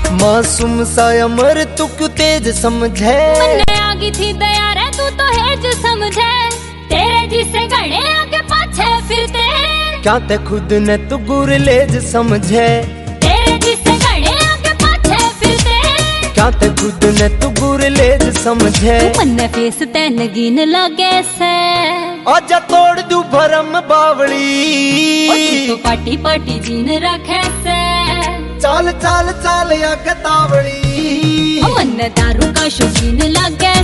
मासूम सा अमर तू क्यों तेज समझे, मन्ने आगी थी दया रे तू तो है जो समझे, तेरे जिसे गणे आगे पाछे फिरते, क्या ते खुद ने तू गुरलेज समझे, तेरे जिसे गणे आगे पाछे फिरते, क्या ते खुद ने तू गुरलेज समझे। तू मन्ने फेस ते नगीन लागे से, आजा तोड़ दू भरम बावली, तू तो पाटी पाटी जीन रखे से, चाल चाल चाल या गतावली, मन्ने दारू का शौकीन लागे